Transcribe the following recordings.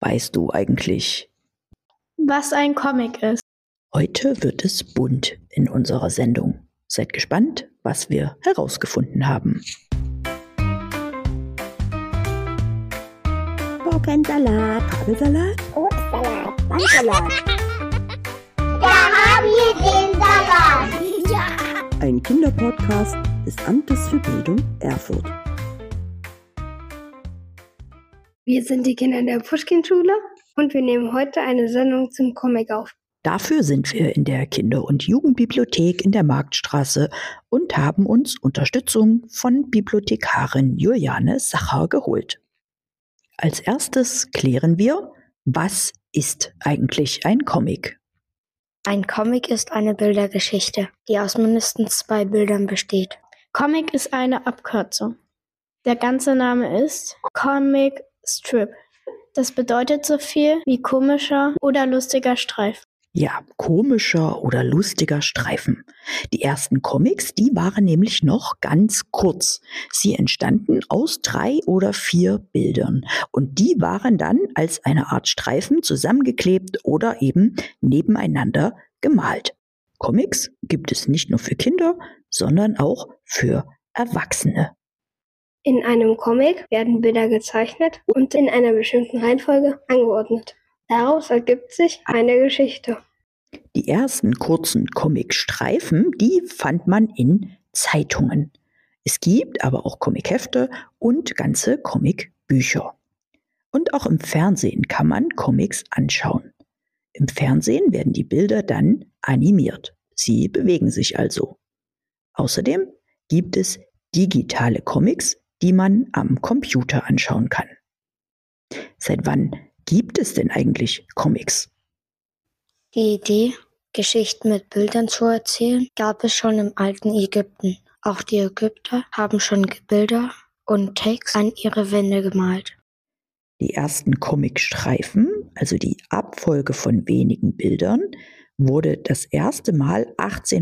Weißt du eigentlich, was ein Comic ist? heute wird es bunt in unserer Sendung. Seid gespannt, was wir herausgefunden haben. Gurkensalat, Kabelsalat, Obstsalat, Bandsalat. Da haben wir den Salat. ja! Ein Kinderpodcast des Amtes für Bildung Erfurt. Wir sind die Kinder der Puschkin-Schule und wir nehmen heute eine Sendung zum Comic auf. Dafür sind wir in der Kinder- und Jugendbibliothek in der Marktstraße und haben uns Unterstützung von Bibliothekarin Juliane Sacher geholt. Als erstes klären wir, was ist eigentlich ein Comic? Ein Comic ist eine Bildergeschichte, die aus mindestens 2 Bildern besteht. Comic ist eine Abkürzung. Der ganze Name ist Comic Strip. Das bedeutet so viel wie komischer oder lustiger Streifen. Ja, komischer oder lustiger Streifen. Die ersten Comics, die waren nämlich noch ganz kurz. Sie entstanden aus 3 oder 4 Bildern und die waren dann als eine Art Streifen zusammengeklebt oder eben nebeneinander gemalt. Comics gibt es nicht nur für Kinder, sondern auch für Erwachsene. In einem Comic werden Bilder gezeichnet und in einer bestimmten Reihenfolge angeordnet. Daraus ergibt sich eine Geschichte. Die ersten kurzen Comicstreifen, die fand man in Zeitungen. Es gibt aber auch Comichefte und ganze Comicbücher. Und auch im Fernsehen kann man Comics anschauen. Im Fernsehen werden die Bilder dann animiert. Sie bewegen sich also. Außerdem gibt es digitale Comics, die man am Computer anschauen kann. Seit wann gibt es denn eigentlich Comics? Die Idee, Geschichten mit Bildern zu erzählen, gab es schon im alten Ägypten. Auch die Ägypter haben schon Bilder und Text an ihre Wände gemalt. Die ersten Comicstreifen, also die Abfolge von wenigen Bildern, wurde das erste Mal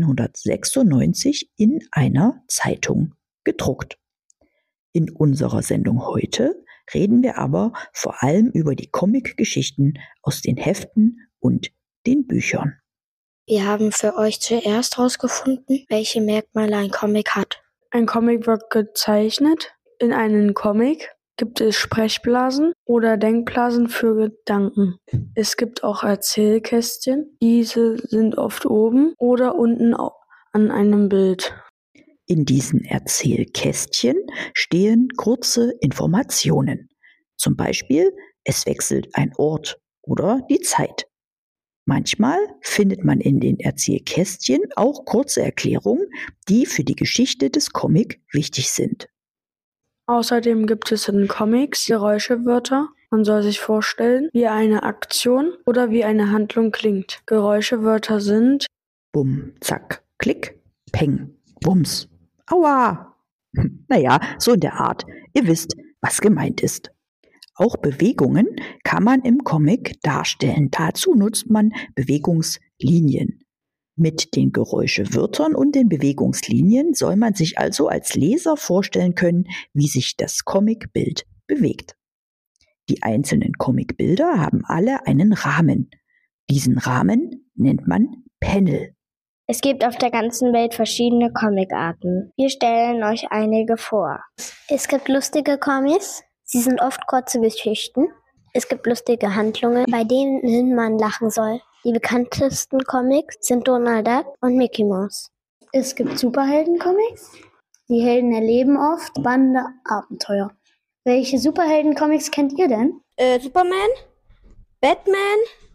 1896 in einer Zeitung gedruckt. In unserer Sendung heute reden wir aber vor allem über die Comicgeschichten aus den Heften und den Büchern. Wir haben für euch zuerst herausgefunden, welche Merkmale ein Comic hat. Ein Comic wird gezeichnet. In einem Comic gibt es Sprechblasen oder Denkblasen für Gedanken. Es gibt auch Erzählkästchen. Diese sind oft oben oder unten an einem Bild. In diesen Erzählkästchen stehen kurze Informationen. Zum Beispiel, es wechselt ein Ort oder die Zeit. Manchmal findet man in den Erzählkästchen auch kurze Erklärungen, die für die Geschichte des Comic wichtig sind. Außerdem gibt es in Comics Geräuschewörter. Man soll sich vorstellen, wie eine Aktion oder wie eine Handlung klingt. Geräuschewörter sind Bumm, zack, klick, peng, wumms, aua. Naja, so in der Art. Ihr wisst, was gemeint ist. Auch Bewegungen kann man im Comic darstellen. Dazu nutzt man Bewegungslinien. Mit den Geräuschewörtern und den Bewegungslinien soll man sich also als Leser vorstellen können, wie sich das Comicbild bewegt. Die einzelnen Comicbilder haben alle einen Rahmen. Diesen Rahmen nennt man Panel. Es gibt auf der ganzen Welt verschiedene Comicarten. Wir stellen euch einige vor. Es gibt lustige Comics. Sie sind oft kurze Geschichten. Es gibt lustige Handlungen, bei denen man lachen soll. Die bekanntesten Comics sind Donald Duck und Mickey Mouse. Es gibt Superhelden-Comics. Die Helden erleben oft spannende Abenteuer. Welche Superhelden-Comics kennt ihr denn? Superman, Batman,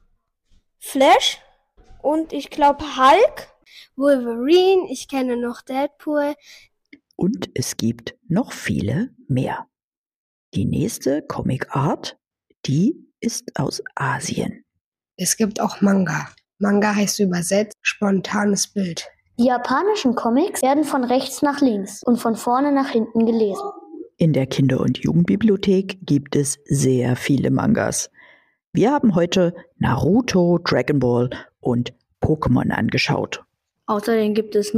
Flash und ich glaube Hulk. Wolverine, ich kenne noch Deadpool. Und es gibt noch viele mehr. Die nächste Comicart, die ist aus Asien. Es gibt auch Manga. Manga heißt übersetzt spontanes Bild. Die japanischen Comics werden von rechts nach links und von vorne nach hinten gelesen. In der Kinder- und Jugendbibliothek gibt es sehr viele Mangas. Wir haben heute Naruto, Dragon Ball und Pokémon angeschaut. Außerdem gibt es noch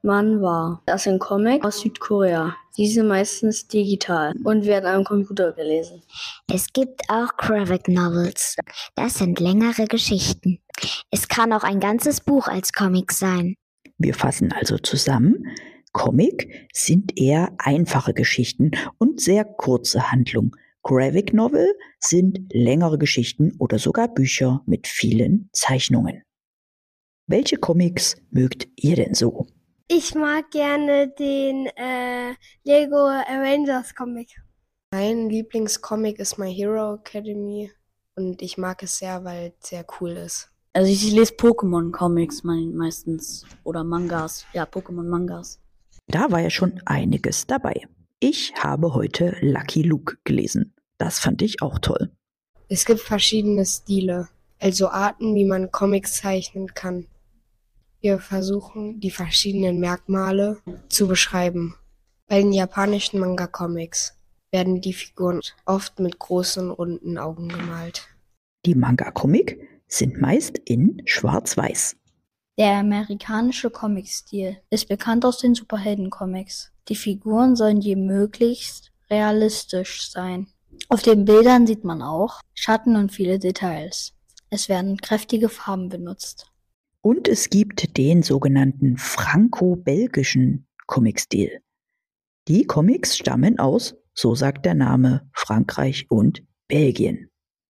Manhwa. Das sind Comics aus Südkorea. Die sind meistens digital und werden am Computer gelesen. Es gibt auch Graphic Novels. Das sind längere Geschichten. Es kann auch ein ganzes Buch als Comic sein. Wir fassen also zusammen. Comic sind eher einfache Geschichten und sehr kurze Handlungen. Graphic Novel sind längere Geschichten oder sogar Bücher mit vielen Zeichnungen. Welche Comics mögt ihr denn so? Ich mag gerne den Lego Avengers Comic. Mein Lieblingscomic ist My Hero Academy und ich mag es sehr, weil es sehr cool ist. Also ich lese Pokémon-Comics meistens oder Mangas. Ja, Pokémon-Mangas. Da war ja schon einiges dabei. Ich habe heute Lucky Luke gelesen. Das fand ich auch toll. Es gibt verschiedene Stile, also Arten, wie man Comics zeichnen kann. Wir versuchen, die verschiedenen Merkmale zu beschreiben. Bei den japanischen Manga-Comics werden die Figuren oft mit großen, runden Augen gemalt. Die Manga-Comic sind meist in Schwarz-Weiß. Der amerikanische Comic-Stil ist bekannt aus den Superhelden-Comics. Die Figuren sollen je möglichst realistisch sein. Auf den Bildern sieht man auch Schatten und viele Details. Es werden kräftige Farben benutzt. Und es gibt den sogenannten franco-belgischen Comic-Stil. Die Comics stammen aus, so sagt der Name, Frankreich und Belgien.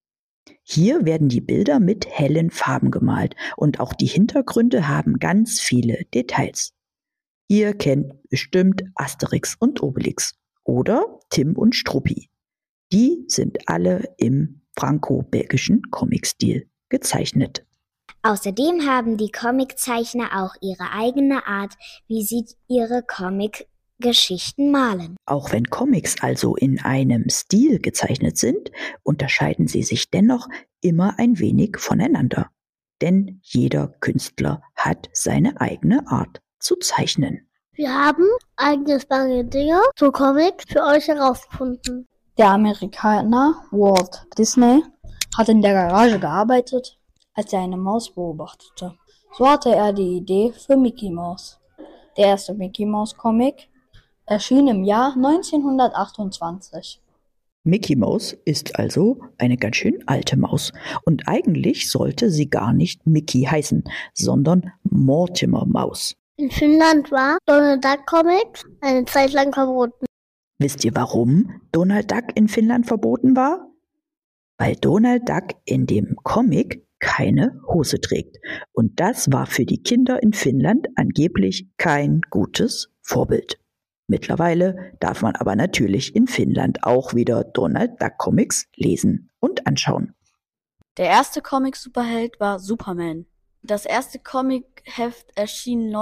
Hier werden die Bilder mit hellen Farben gemalt und auch die Hintergründe haben ganz viele Details. Ihr kennt bestimmt Asterix und Obelix oder Tim und Struppi. Die sind alle im franco-belgischen Comic-Stil gezeichnet. Außerdem haben die Comiczeichner auch ihre eigene Art, wie sie ihre Comic-Geschichten malen. Auch wenn Comics also in einem Stil gezeichnet sind, unterscheiden sie sich dennoch immer ein wenig voneinander. Denn jeder Künstler hat seine eigene Art zu zeichnen. Wir haben eigene spannende Dinge zu Comics für euch herausgefunden. Der Amerikaner Walt Disney hat in der Garage gearbeitet, als er eine Maus beobachtete. So hatte er die Idee für Mickey Mouse. Der erste Mickey Mouse Comic erschien im Jahr 1928. Mickey Mouse ist also eine ganz schön alte Maus. Und eigentlich sollte sie gar nicht Mickey heißen, sondern Mortimer Maus. In Finnland war Donald Duck Comics eine Zeit lang verboten. Wisst ihr, warum Donald Duck in Finnland verboten war? Weil Donald Duck in dem Comic keine Hose trägt. Und das war für die Kinder in Finnland angeblich kein gutes Vorbild. Mittlerweile darf man aber natürlich in Finnland auch wieder Donald Duck Comics lesen und anschauen. Der erste Comic-Superheld war Superman. Das erste Comic-Heft erschien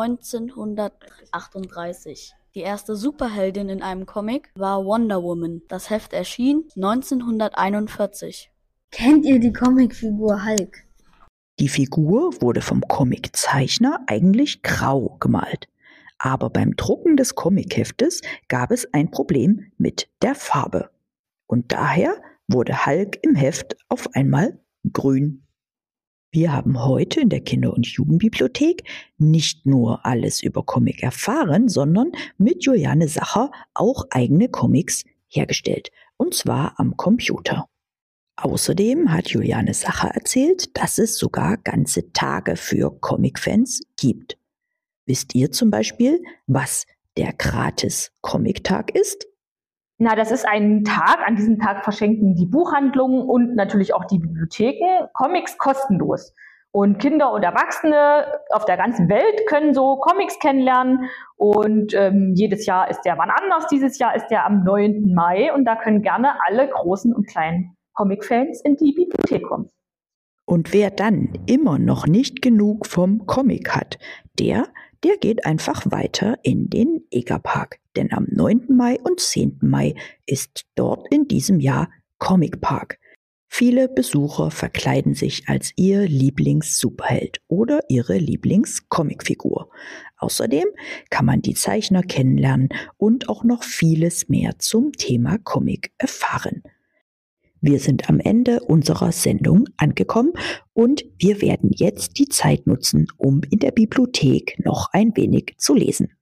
1938. Die erste Superheldin in einem Comic war Wonder Woman. Das Heft erschien 1941. Kennt ihr die Comicfigur Hulk? Die Figur wurde vom Comiczeichner eigentlich grau gemalt. Aber beim Drucken des Comicheftes gab es ein Problem mit der Farbe. Und daher wurde Hulk im Heft auf einmal grün. Wir haben heute in der Kinder- und Jugendbibliothek nicht nur alles über Comic erfahren, sondern mit Juliane Sacher auch eigene Comics hergestellt. Und zwar am Computer. Außerdem hat Juliane Sacher erzählt, dass es sogar ganze Tage für Comic-Fans gibt. Wisst ihr zum Beispiel, was der Gratis-Comic-Tag ist? Na, das ist ein Tag. An diesem Tag verschenken die Buchhandlungen und natürlich auch die Bibliotheken Comics kostenlos. Und Kinder und Erwachsene auf der ganzen Welt können so Comics kennenlernen. Und jedes Jahr ist der wann anders. Dieses Jahr ist der am 9. Mai. Und da können gerne alle großen und kleinen Comic-Fans in die Bibliothek kommen. Und wer dann immer noch nicht genug vom Comic hat, der geht einfach weiter in den Egerpark. Denn am 9. Mai und 10. Mai ist dort in diesem Jahr Comic Park. Viele Besucher verkleiden sich als ihr Lieblings-Superheld oder ihre Lieblings-Comicfigur. Außerdem kann man die Zeichner kennenlernen und auch noch vieles mehr zum Thema Comic erfahren. Wir sind am Ende unserer Sendung angekommen und wir werden jetzt die Zeit nutzen, um in der Bibliothek noch ein wenig zu lesen.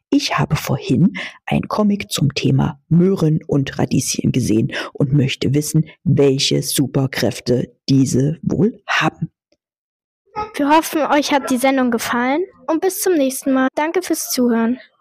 Ich habe vorhin ein Comic zum Thema Möhren und Radieschen gesehen und möchte wissen, welche Superkräfte diese wohl haben. Wir hoffen, euch hat die Sendung gefallen und bis zum nächsten Mal. Danke fürs Zuhören.